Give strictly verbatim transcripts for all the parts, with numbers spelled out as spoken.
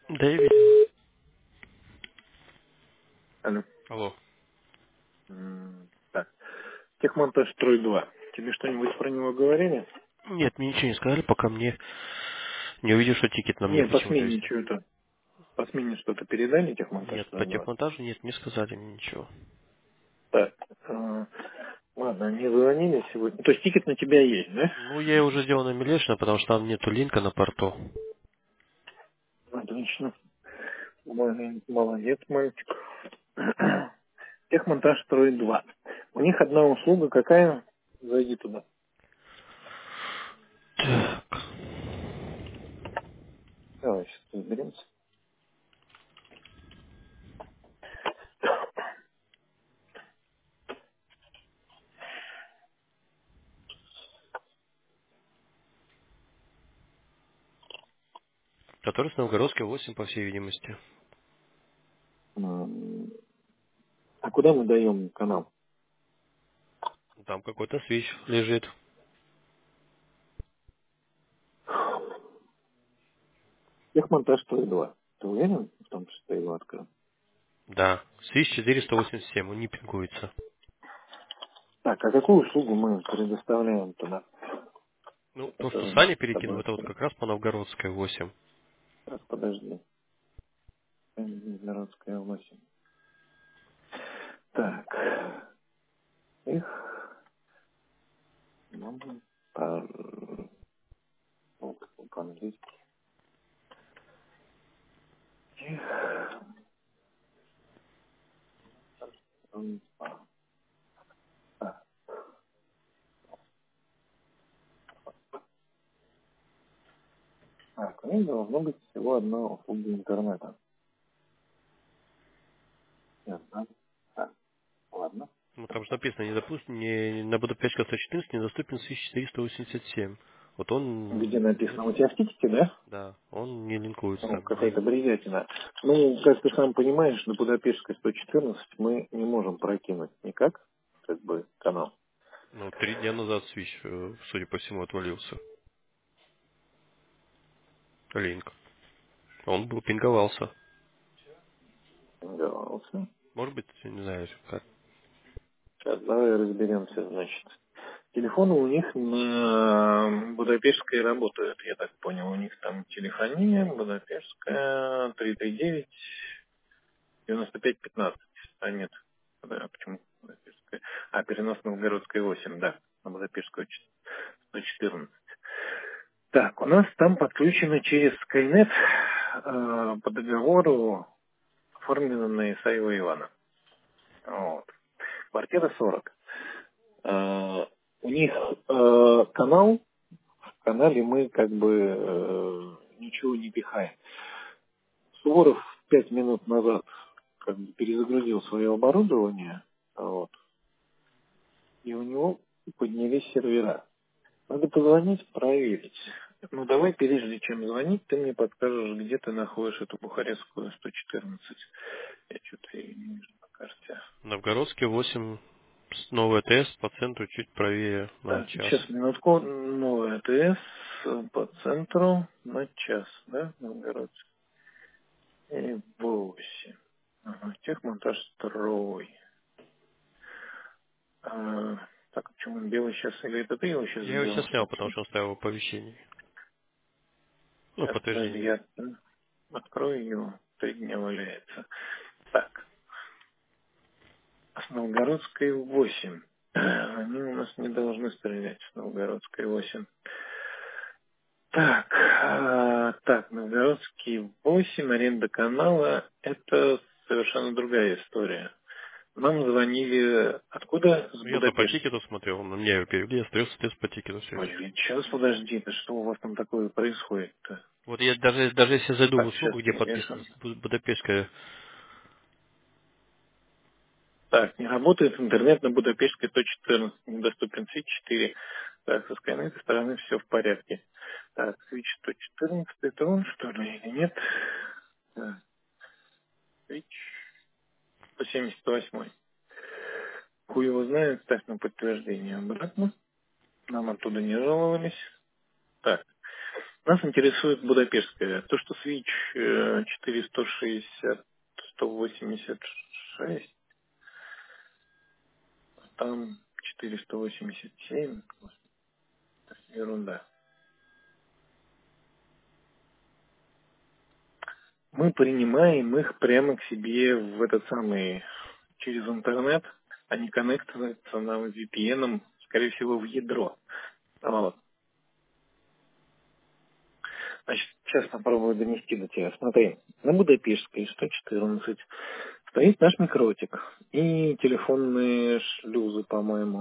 Да, я видел. Алло. Алло. М, Так. Техмонтаж Трой два. Тебе что-нибудь про него говорили? Нет, мне ничего не сказали, пока мне не увидел, что тикет нам не Не, по пришел. То смене есть что-то. По смене что-то передали Техмонтаж нет, по Трой два? техмонтажу нет, не сказали мне ничего. Так. э, Ладно, они звонили сегодня. То есть тикет на тебя есть, да? Ну, я его уже сделал на Милешина, потому что там нету линка на порту. Отлично. Молодец, молодец, мальчик. Техмонтаж Трой два. У них одна услуга какая? Зайди туда. Так. Давай сейчас разберемся. Который с Новгородской восемь, по всей видимости. М, А куда мы даем канал? Там какой-то свич лежит. Техмонтаж Трой два. Ты уверен в том, что ты его открыл? Да. Свич четыреста восемьдесят семь, он не пингуется. Так, а какую услугу мы предоставляем туда? Ну, то, что Который Саня с перекинул, тобой это вот открыт? как раз по Новгородской восемь. Так, подожди. Нижегородская восемь. Так. Их можно по- ну, по-английски. Их. м, а, а. Так, у них должно быть всего одна услуга интернета. Ясно. Так, ладно. Ну, там же написано, не допустим, не, на Будапештская сто четырнадцать недоступен свич четыреста восемьдесят семь. Вот Где он не, написано? У тебя в тикете, да? да, он не линкуется Ну, нигде. какая-то бредятина. Ну, как ты сам понимаешь, на Будапештской сто четырнадцать мы не можем прокинуть никак, как бы, канал. Ну, три дня назад свич, э, судя по всему, отвалился. Линк. Он был пинговался. Пинговался. Может быть, я не знаю, как. Сейчас давай разберемся, значит. Телефоны у них на Будапештской работают, я так понял. У них там телефония Будапештская три три девять девяносто пять пятнадцать. А нет, да, почему Будапештская? А, перенос на Новгородская восемь, да, на Будапештскую сто четырнадцать. Так, у нас там подключено через Skynet э, по договору, оформлено на Исаева Ивана. Вот. Квартира сорок. Э, у них э, канал, в канале мы как бы э, ничего не пихаем. Суворов пять минут назад как бы перезагрузил свое оборудование, вот, и у него поднялись сервера. Надо позвонить, проверить. Ну, давай, прежде чем звонить, ты мне подскажешь, где ты находишь эту бухарестскую сто четырнадцать. Я что-то ее не вижу на карте. Новгородский восемь, с- новый ТС по центру чуть правее на Так, час. сейчас минутку. Новая АТС по центру на час, да, Новгород? И восемь. Ага, техмонтаж второй. А, так, почему он белый сейчас? Или это ты его сейчас Я его сделал? сейчас снял, Стоп, потому стоп. что он ставил оповещение. Ну, Сейчас, подожди, подтверждение. я открою его. Три дня валяется. Так. С Новгородской восемь. Они у нас не должны стрелять с Новгородской восемь. Так, а, так, Новгородский восемь, аренда канала, это совершенно другая история. Нам звонили откуда? С Ну, я-то по Будапешта. тикету смотрел, на меня его перевели, остается тест по тикету все еще. Ой, сейчас подожди, да что у вас там такое происходит-то? Вот я даже, даже если зайду в Так, сейчас услугу, где я подписано сам. Бу- Будапештская, Так, не работает интернет на Будапештской сто четырнадцать, недоступен свич четыре. Так, со скайнетой стороны все в порядке. Так, свич сто четырнадцать, это он, что ли, или нет? Так, свич сто семьдесят восемь. Хуй его знает, ставь на подтверждение обратно. Нам оттуда не жаловались. Так, Нас интересует Будапештская. То, что Switch э, четыре сто шестьдесят сто восемьдесят шесть, там четыреста восемьдесят семь, ерунда. Мы принимаем их прямо к себе в этот самый, через интернет, они коннектятся нам ви пи эн, скорее всего, в ядро. Вот. Значит, сейчас попробую донести до тебя. Смотри, на Будапештской сто четырнадцать стоит наш микротик и телефонные шлюзы, по-моему.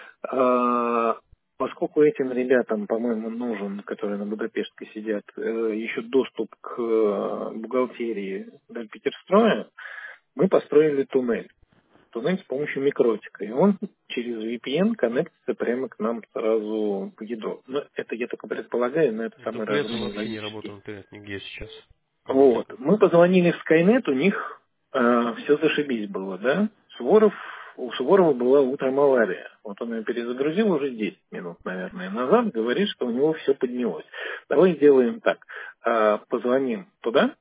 А, поскольку этим ребятам, по-моему, нужен, которые на Будапештской сидят, э, еще доступ к э, бухгалтерии Дальпетерстроя, мы построили туннель. Туннель с помощью микротика. И он через ви пи эн коннектится прямо к нам сразу в ядро. Но это я только предполагаю, но это В самый дуплетом разумный вообще не логический. работал интернет нигде сейчас. Кроме Вот. этого. Мы позвонили в Skynet, у них э, все зашибись было, да? Суворов, у Суворова была утром авария. Вот он ее перезагрузил уже десять минут, наверное, назад, говорит, что у него все поднялось. Давай сделаем так. Э, позвоним туда,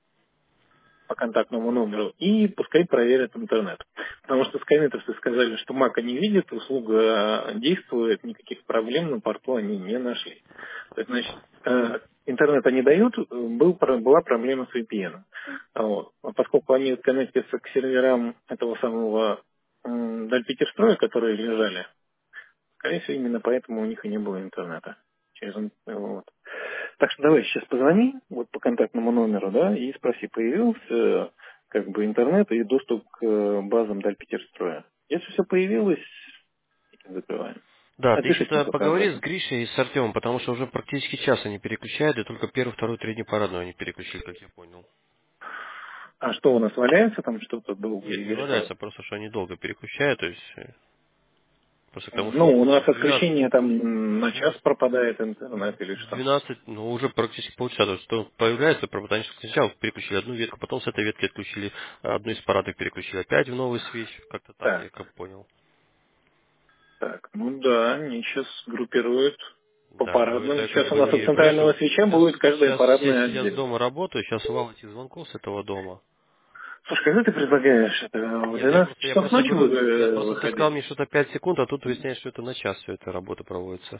по контактному номеру, и пускай проверят интернет. Потому что скайнетовцы сказали, что Мака не видит, услуга действует, никаких проблем на порту они не нашли. То есть, значит, э, интернет они дают, был, была проблема с ви пи эн. Вот. А поскольку они коннектятся к серверам этого самого м, Дальпетерстроя, которые лежали, скорее всего, именно поэтому у них и не было интернета. Через, ин- вот. Так что давай сейчас позвони вот по контактному номеру, да, и спроси, появился как бы интернет и доступ к э, базам Дальпетерстроя. Если все появилось, закрываем. Да, ты еще Отпишись мне тогда пока об поговори с этом. Гришей и с Артемом, потому что уже практически час они переключают, и только первый, второй, третий парадную они переключили, как я понял. А что у нас валяется там что-то долго Нет, или не что? валяется, просто что они долго переключают, то есть э, просто к тому, Ну, что у нас в двенадцать, отключение там м, на час в пропадает интернет или в что? двенадцать, ну уже практически полчаса, то есть что появляется, пропадание, что сначала переключили одну ветку, потом с этой ветки отключили одну из парадок, переключили опять в новый свеч, как-то так, я Так, как понял. так, ну да, они сейчас группируют по Да, но парадным. это Сейчас как у бы нас от не, понимаешь, центрального что свеча сейчас, будет каждая сейчас я парадная сейчас отдельно. дома работаю, сейчас вал этих звонков с этого дома. Слушай, когда ты предлагаешь это? В Нет, я двенадцать просто, я часов просто ночи вы- говорю, нет, э, просто ты выходить? сказал мне что-то пять секунд, а тут выясняешь, что это на час все эта работа проводится.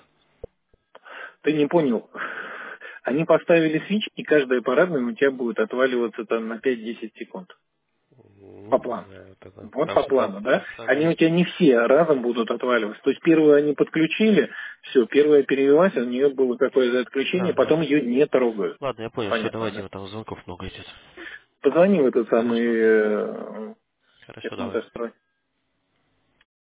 Ты не понял. Они поставили свич, и каждая парадная у тебя будет отваливаться там на пять-десять секунд. По Ну, не плану. знаю, тогда. Вот Там по согла- плану, там да? Они у тебя согласен. не все разом будут отваливаться. То есть первую они подключили, все, первая перевелась, у нее было какое-то отключение, Ага. потом ее не трогают. Ладно, я понял, все, Понятно, давай, да? Дима, там звонков много идет. Позвони в этот самый Хорошо. э, Хорошо, давай. технодострой.